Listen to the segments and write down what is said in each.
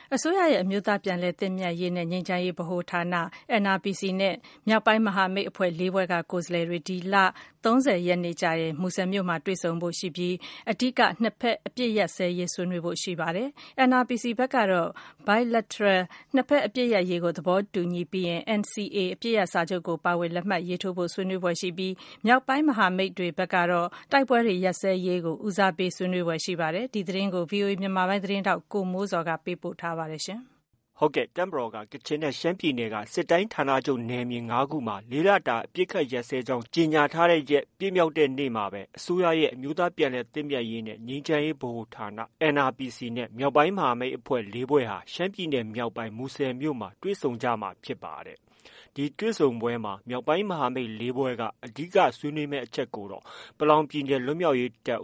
အစိုးရရဲ့အမျိုးသားပြန်လည်သင့်မြတ်ရေးနဲ့ငြိမ်းချမ်းရေးဗဟိုဌာန NRPC နဲ့မြောက်ပိုင်းမဟာမိတ်အဖွဲ့ ၄ ဖွဲ့ကကိုယ်စားလှယ်တွေဒီလ 30 ရက်နေ့ကျရင် မူဆယ်မြို့မှာတွေ့ဆုံဖို့ရှိပြီး အဓိကနှစ်ဖက်အပစ်ရပ်စဲရေးဆွေးနွေးဖို့ရှိပါတယ်။ NRPC ဘက်ကတော့ Bilateral နှစ်ဖက်အပစ်ရပ်ရေးကိုသဘောတူညီပြီးရင် NCA အပစ်ရပ်စာချုပ်ကိုပါဝင်လက်မှတ်ရေးထိုးဖို့ဆွေးနွေးဖွယ်ရှိပြီး မြောက်ပိုင်းမဟာမိတ်တွေဘက်ကတော့ တိုက်ပွဲတွေရပ်စဲရေးကိုဦးစားပေးဆွေးနွေးဖွယ်ရှိပါတယ်။ ဒီသတင်းကို ဗွီအိုအေမြန်မာပိုင်းသတင်းထောက်ကိုမိုးဇော်ကပေးပို့ထားပါတယ်။တပ်မတော်က ကချင်နဲ့ရှမ်းပြည်နယ်က စစ်တိုင်းဌာနချုပ်နယ်မြေ ၅ ခုမှာ ၄ လတာအပစ်အခတ်ရပ်စဲကြောင်းကြေညာထားတဲ့ရက်ပြည့်မြောက်တဲ့နေ့မှာပဲ အစိုးရရဲ့အမျိုးသားပြန်လည်သင့်မြတ်ရေးနဲ့ငြိမ်းချမ်းရေးဗဟိုဌာန NRPC နဲ့ မြောက်ပိုင်းမဟာမိတ်အဖွဲ့ ၄ ဖွဲ့ဟာ ရှမ်းပြည်နယ်မြောက်ပိုင်းမူဆယ်မြို့မှာတွေ့ဆုံကြမှာဖြစ်ပါတယ်။ ဒီတွေ့ဆုံပွဲမှာ မြောက်ပိုင်းမဟာမိတ် ၄ ဖွဲ့က အဓိကဆွေးနွေးမယ့်အချက်ကိုတော့ ပလောင်ပြည်နယ်လွတ်မြောက်ရေးတပ်ဦး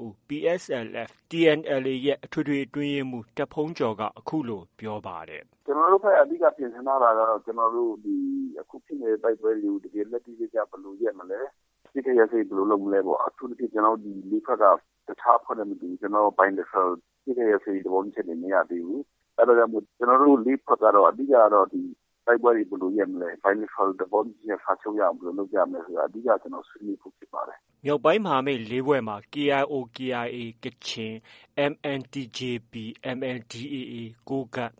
PSLF/TNLA ရဲ့ အထွေထွေအတွင်းရေးမှူး တာ့ဘုန်းကျော်က အခုလို ပြောပါတယ်။ “ကျနော်တို့ဘက် အဓိကပြင်ဆင်ထားတာကတော့ အခုဖြစ်နေတဲ့တိုက်ပွဲတွေကို တကယ်လက်တွေ့ကျကျ ဘယ်လိုရပ်မလဲ။ အပစ်အခတ်ရပ်စဲရေးဘယ်လိုလုပ်မလဲပေါ့။ အထူးသဖြင့် ကျနော်တို့ ၄ ဖွဲ့က တခြားအဖွဲ့နဲ့မတူဘူး။ Bilateral အပစ်အခတ်ရပ်စဲရေးသဘောတူညီချက်တွေမရသေးဘူး။ အဲဒါကြောင့်မို့ ကျနော်တို့ ၄ ဖွဲ့ကတော့ အဓိကကတော့ တိုက်ပွဲတွေဘယ်လိုရပ်မလဲ။ Bilateral သဘောတူညီချက်စာချုပ်ရအောင် ဘယ်လိုလုပ်ကြမလဲဆိုတာ အဓိကဆွေးနွေးဖို့ဖြစ်ပါတယ်။ ” မြောက်ပိုင်းမဟာမိတ် ၄ ဖွဲ့မှာ KIO/KIA ကချင်၊ MNTJP ၊ MNDAA ကိုးကန့်၊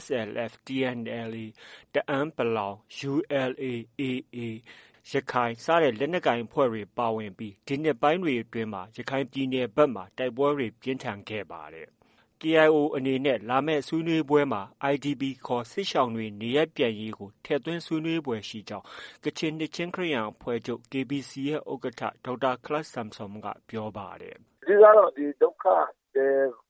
PSLF/TNLA တအန်း ၊ ULA/AA ရခိုင် စတဲ့လက်နက်ကိုင်အဖွဲ့တွေပါဝင်ပြီး ဒီနှစ်ပိုင်းတွေအတွင်း ရခိုင်ပြည်နယ်ဘက်မှာ တိုက်ပွဲတွေပြင်းထန်ခဲ့ပါတယ်။ KIO အနေနဲ့ လာမယ့်ဆွေးနွေးပွဲမှာ IDP ခေါ် စစ်ရှောင်တွေနေရပ်ပြန်ရေးကို ထည့်သွင်းဆွေးနွေးဖွယ်ရှိကြောင်း ကချင်နှစ်ခြင်းခရစ်ယာန်အဖွဲ့ချုပ် KBC ရဲ့ ဥက္ကဋ္ဌ ဒေါက်တာခလပ်ဆမ်ဆွမ်က ပြောပါတယ်။ “အဓိကတော့ ဒုက္ခသည်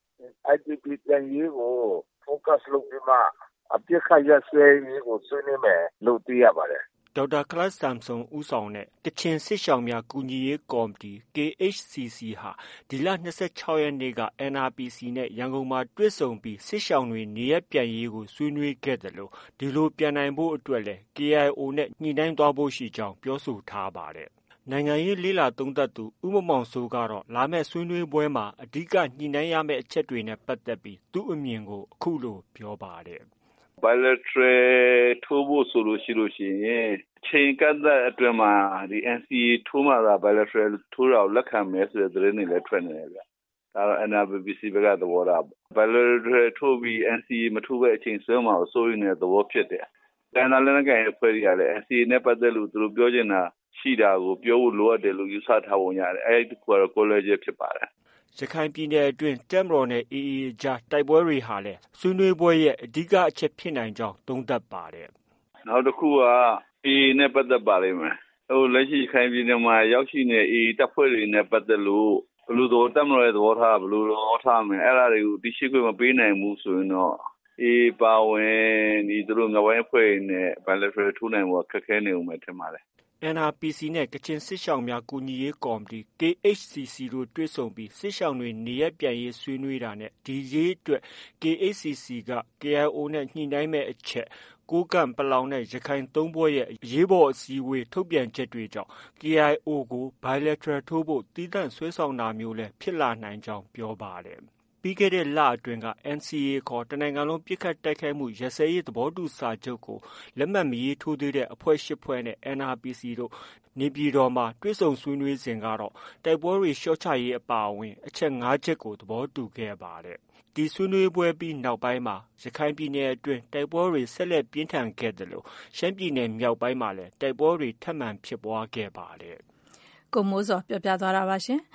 IDP ပြန်ရေးကို focus လုပ်ပြီးမှ အပစ်အခတ်ရပ်စဲရေးကို ဆွေးနွေးမယ်လို့ သိရပါတယ်။ ” ဒေါက်တာခလပ်ဆမ်ဆွမ်ဦးဆောင်တဲ့ ကချင်စစ်ရှောင်များကူညီရေးကော်မတီ KHCC ဟာ ဒီလ ၂၆ ရက်နေ့က NRPC နဲ့ ရန်ကုန်မှာတွေ့ဆုံပြီး စစ်ရှောင်တွေနေရပ်ပြန်ရေးကို ဆွေးနွေးခဲ့သလို ဒီလိုပြန်နိုင်ဖို့အတွက်လည်း KIO နဲ့ ညှိနှိုင်းသွားဖို့ရှိကြောင်း ပြောဆိုထားပါတယ်။ နိုင်ငံရေးလေ့လာသုံးသပ်သူ ဦးမောင်မောင်စိုးကတော့ လာမယ့်ဆွေးနွေးပွဲမှာ အဓိက ညှိနှိုင်းရမယ့် အချက်တွေနဲ့ပတ်သက်ပြီး သူ့အမြင်ကို အခုလို ပြောပါတယ်။ Bilateral ထိုးဖို့ဆိုရင် အချိန်အကန့်အသတ်အတွင်းမှာ NCA ထိုးမှသာ Bilateral ထိုးတာကို လက်ခံမယ်ဆိုတဲ့သတင်းတွေလည်း ထွက်နေတယ်ဗျ။ ဒါတော့ NRPC ဘက်က သဘောထားပေါ့။ Bilateral ထိုးပြီး NCA မထိုးဘဲ အချိန်ဆွဲမှာကို စိုးရိမ်တဲ့သဘောဖြစ်တယ်။ တိုင်းရင်းသားလက်နက်ကိုင်အဖွဲ့တွေကလည်း NCA နဲ့ပတ်သက်လို့ သူတို့ပြောချင်တာရှိတာကို ပြောဖို့လိုအပ်တယ်လို့ ယူဆထားပုံရတယ်။ အဲဒီတစ်ခုကတော့ ကွဲလွဲချက်ဖြစ်ပါတယ်။ ” ရခိုင်ပြည်နယ်အတွင်း တပ်မတော်နဲ့ AA အကြားတိုက်ပွဲတွေဟာလည်း ဆွေးနွေးပွဲရဲ့ အဓိကအချက်ဖြစ်နိုင်ကြောင်း သုံးသပ်ပါတယ်။ “နောက်တစ်ခုက AA နဲ့ပတ်သက်ပါလိမ့်မယ်။ လက်ရှိရခိုင်ပြည်နယ်မှာရောက်ရှိနေတဲ့ AA တပ်ဖွဲ့တွေနဲ့ပတ်သက်လို့ တပ်မတော်ရဲ့သဘောထားက ဘယ်လိုသဘောထားမလဲ။ အဲဒါတွေကို သိရှိခွင့်မပေးနိုင်ဘူးဆိုရင်တော့ AA အပါအဝင် မြောက်ပိုင်းအဖွဲ့တွေနဲ့ Bilateral ထိုးနိုင်ဖို့က ခက်ခဲနေအုံးမယ်ထင်ပါတယ်။ ” NRPC နဲ့ ကချင်စစ်ရှောင်များကူညီရေးကော်မတီ KHCC တို့တွေ့ဆုံပြီး စစ်ရှောင်တွေနေရပ်ပြန်ရေးဆွေးနွေးတာနဲ့ ဒီရေးအတွက် KHCC က KIO နဲ့ ညှိနှိုင်းမယ့်အချက်၊ ကိုးကန့်၊ ပလောင်နဲ့ ရခိုင် ၃ ဖွဲ့ရဲ့ အရေးပေါ်အစည်းအဝေးထုတ်ပြန်ချက်တွေကြောင့် KIO ကို Bilateral ထိုးဖို့ သီးသန့်ဆွဲဆောင်တာမျိုးလည်း ဖြစ်လာနိုင်ကြောင်း ပြောပါတယ်။ ပြီးခဲ့တဲ့လအတွင်းက NCA ခေါ် တစ်နိုင်ငံလုံးပစ်ခတ်တိုက်ခိုက်မှုရပ်စဲရေးသဘောတူစာချုပ်ကို လက်မှတ်မရေးထိုးသေးတဲ့အဖွဲ့ ၈ ဖွဲ့နဲ့ NRPC တို့ နေပြည်တော်မှာ တွေ့ဆုံဆွေးနွေးစဉ်ကတော့ တိုက်ပွဲတွေ လျှော့ချရေးအပါအဝင် အချက် ၅ ချက်ကို သဘောတူခဲ့ပါတယ်။ ဒီဆွေးနွေးပွဲပြီးနောက်ပိုင်းမှာ ရခိုင်ပြည်နယ်အတွင်း တိုက်ပွဲတွေ ဆက်လက်ပြင်းထန်ခဲ့သလို ရှမ်းပြည်နယ်မြောက်ပိုင်းမှာလည်း တိုက်ပွဲတွေ ထပ်မံဖြစ်ပွားခဲ့ပါတယ်။ ကိုမိုးဇော်ပြောပြသွားတာပါရှင်